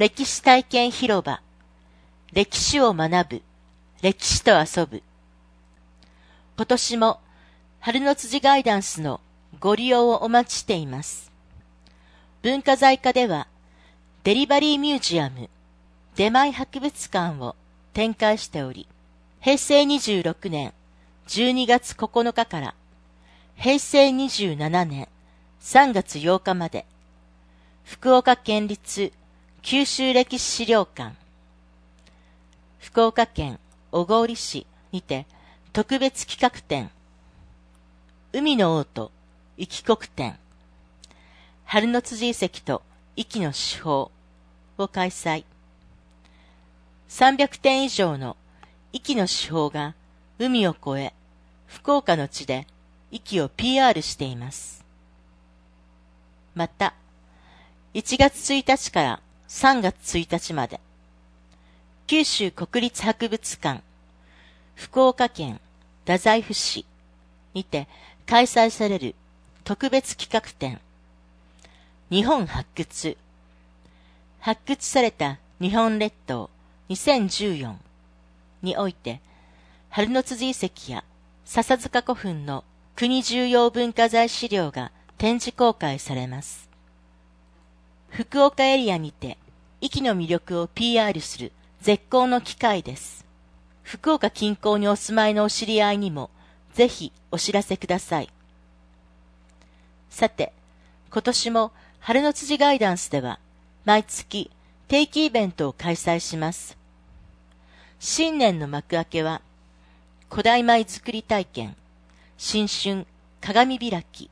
歴史体験広場、歴史を学ぶ、歴史と遊ぶ。今年も春の辻ガイダンスのご利用をお待ちしています。文化財課ではデリバリーミュージアム、出前博物館を展開しており、平成26年12月9日から平成27年3月8日まで、福岡県立九州歴史資料館、福岡県小郡市にて特別企画展、海の王と壱岐国展、春の辻遺跡と壱岐の至宝を開催。300点以上の壱岐の至宝が海を越え、福岡の地で壱岐を PR しています。また、1月1日から3月1日まで、九州国立博物館、福岡県太宰府市にて開催される特別企画展、日本発掘、発掘された日本列島2014において、春の辻遺跡や笹塚古墳の国重要文化財資料が展示公開されます。福岡エリアにて壱岐の魅力を PR する絶好の機会です。福岡近郊にお住まいのお知り合いにもぜひお知らせください。さて、今年も春の辻ガイダンスでは毎月定期イベントを開催します。新年の幕開けは古代米作り体験、新春鏡開き。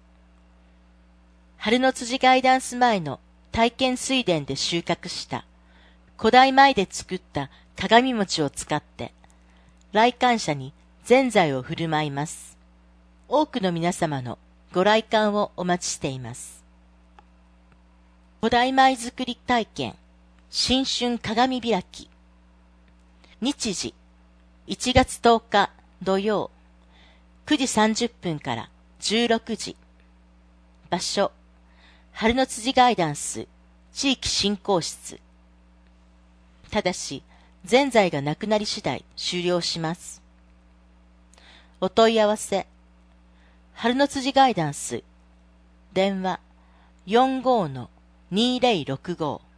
春の辻ガイダンス前の体験水田で収穫した古代米で作った鏡餅を使って来館者にぜんざいを振る舞います。多くの皆様のご来館をお待ちしています。古代米作り体験、新春鏡開き。日時、1月10日土曜、9時30分から16時。場所、春の辻ガイダンス地域振興室。ただし、ぜんざいがなくなり次第終了します。お問い合わせ、春の辻ガイダンス、電話 45-2065